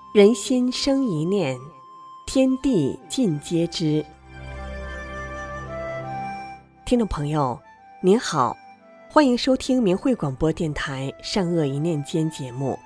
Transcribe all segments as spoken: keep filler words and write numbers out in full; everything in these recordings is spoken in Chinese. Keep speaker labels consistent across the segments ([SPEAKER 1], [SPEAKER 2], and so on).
[SPEAKER 1] 人心生一念，天地尽皆知。听众朋友您好，欢迎收听明慧广播电台善恶一念间节目。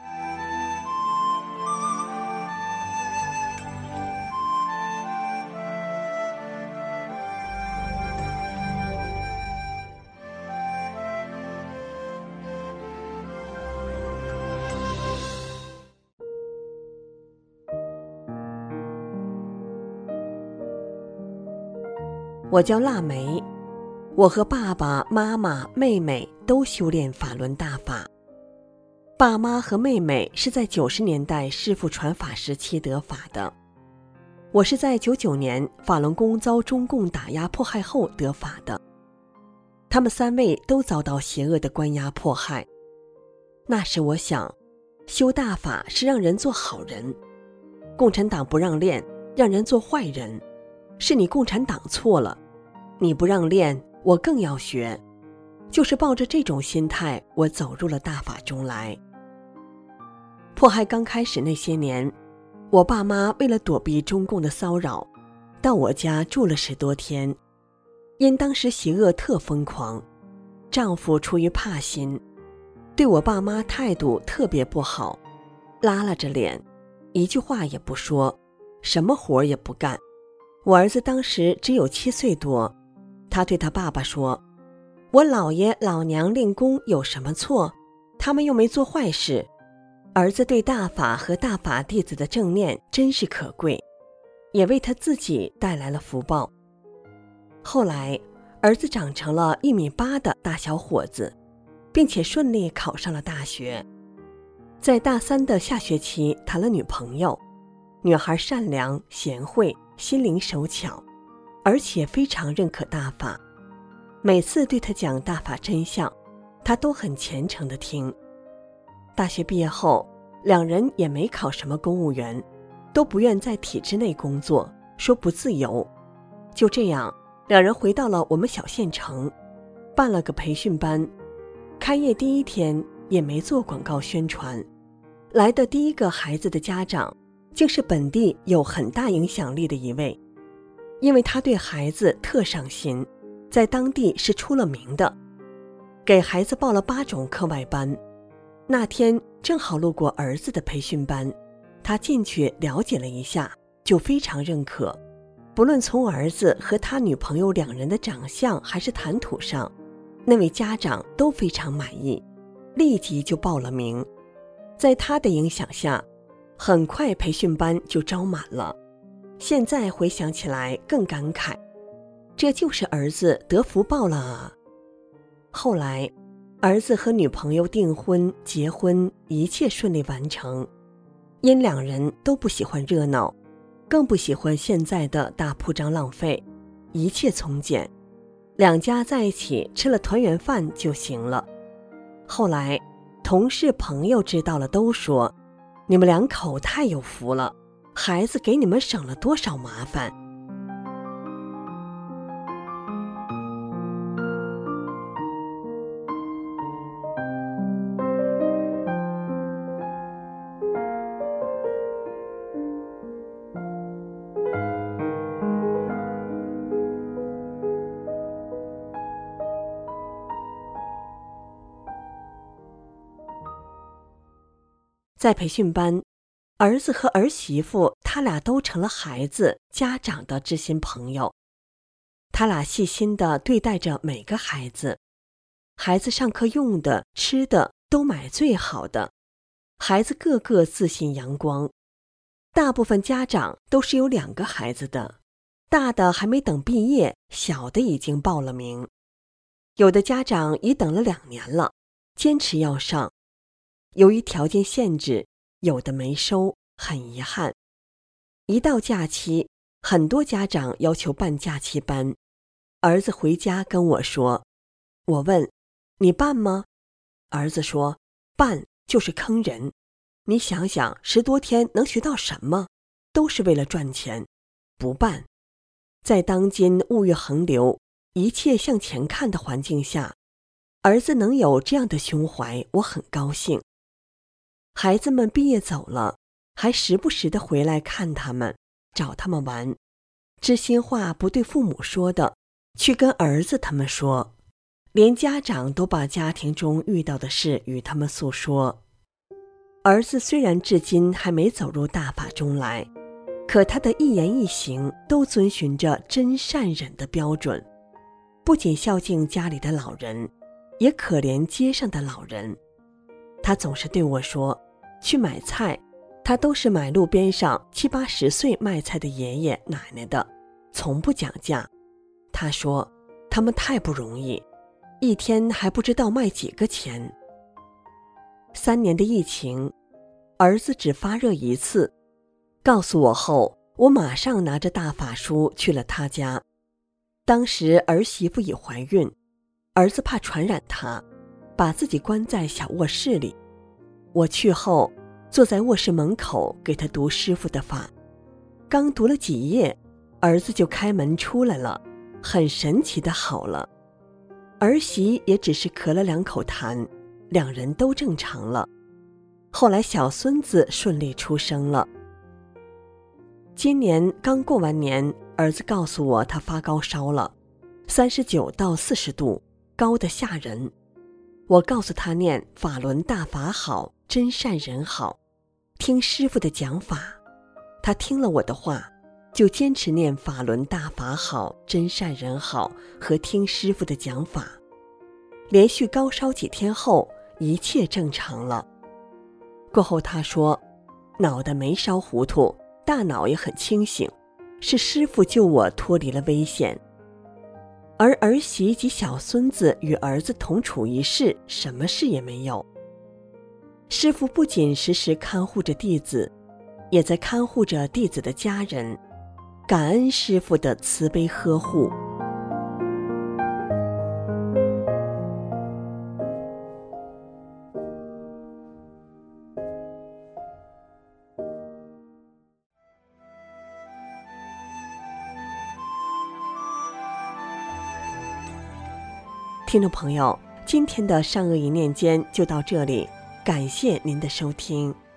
[SPEAKER 1] 我叫腊梅，我和爸爸妈妈妹妹都修炼法轮大法。爸妈和妹妹是在九十年代师父传法时期得法的，我是在九九年法轮功遭中共打压迫害后得法的。他们三位都遭到邪恶的关押迫害。那时我想，修大法是让人做好人，共产党不让练，让人做坏人，是你共产党错了，你不让练，我更要学。就是抱着这种心态，我走入了大法中来。迫害刚开始那些年，我爸妈为了躲避中共的骚扰，到我家住了十多天。因当时邪恶特疯狂，丈夫出于怕心，对我爸妈态度特别不好，拉拉着脸，一句话也不说，什么活也不干。我儿子当时只有七岁多，他对他爸爸说，我姥爷老娘练功有什么错？他们又没做坏事。儿子对大法和大法弟子的正念真是可贵，也为他自己带来了福报。后来儿子长成了一米八的大小伙子，并且顺利考上了大学。在大三的下学期谈了女朋友，女孩善良贤惠，心灵手巧，而且非常认可大法。每次对他讲大法真相，他都很虔诚地听。大学毕业后，两人也没考什么公务员，都不愿在体制内工作，说不自由。就这样，两人回到了我们小县城，办了个培训班。开业第一天也没做广告宣传，来的第一个孩子的家长竟是本地有很大影响力的一位，因为他对孩子特上心，在当地是出了名的，给孩子报了八种课外班。那天正好路过儿子的培训班，他进去了解了一下，就非常认可，不论从儿子和他女朋友两人的长相还是谈吐上，那位家长都非常满意，立即就报了名。在他的影响下，很快培训班就招满了。现在回想起来更感慨，这就是儿子得福报了啊。后来儿子和女朋友订婚结婚，一切顺利完成。因两人都不喜欢热闹，更不喜欢现在的大铺张浪费，一切从简，两家在一起吃了团圆饭就行了。后来同事朋友知道了都说，你们两口太有福了，孩子给你们省了多少麻烦。在培训班，儿子和儿媳妇他俩都成了孩子家长的知心朋友。他俩细心地对待着每个孩子，孩子上课用的吃的都买最好的，孩子个个自信阳光。大部分家长都是有两个孩子的，大的还没等毕业，小的已经报了名。有的家长已等了两年了，坚持要上，由于条件限制，有的没收，很遗憾。一到假期，很多家长要求办假期班。儿子回家跟我说，我问，你办吗？儿子说，办就是坑人。你想想，十多天能学到什么？都是为了赚钱，不办。在当今物欲横流，一切向前看的环境下，儿子能有这样的胸怀，我很高兴。孩子们毕业走了， 还时不时地回来看他们，找他们玩。知心话不对父母说的，去跟儿子他们说，连家长都把家庭中遇到的事与他们诉说。儿子虽然至今还没走入大法中来，可他的一言一行都遵循着真善忍的标准，不仅孝敬家里的老人，也可怜街上的老人。他总是对我说，去买菜，他都是买路边上七八十岁卖菜的爷爷奶奶的，从不讲价。他说，他们太不容易，一天还不知道卖几个钱。三年的疫情，儿子只发热一次，告诉我后，我马上拿着大法书去了他家。当时儿媳妇已怀孕，儿子怕传染她，把自己关在小卧室里。我去后，坐在卧室门口给他读师父的法。刚读了几页，儿子就开门出来了，很神奇的好了。儿媳也只是咳了两口痰，两人都正常了。后来小孙子顺利出生了。今年刚过完年，儿子告诉我他发高烧了，三十九到四十度，高得吓人。我告诉他念法轮大法好，真善人好，听师父的讲法。他听了我的话，就坚持念法轮大法好，真善人好和听师父的讲法。连续高烧几天后，一切正常了。过后他说，脑袋没烧糊涂，大脑也很清醒，是师父救我脱离了危险。而儿媳及小孙子与儿子同处一室，什么事也没有。师父不仅时时看护着弟子，也在看护着弟子的家人，感恩师父的慈悲呵护。听众朋友，今天的善恶一念间就到这里，感谢您的收听。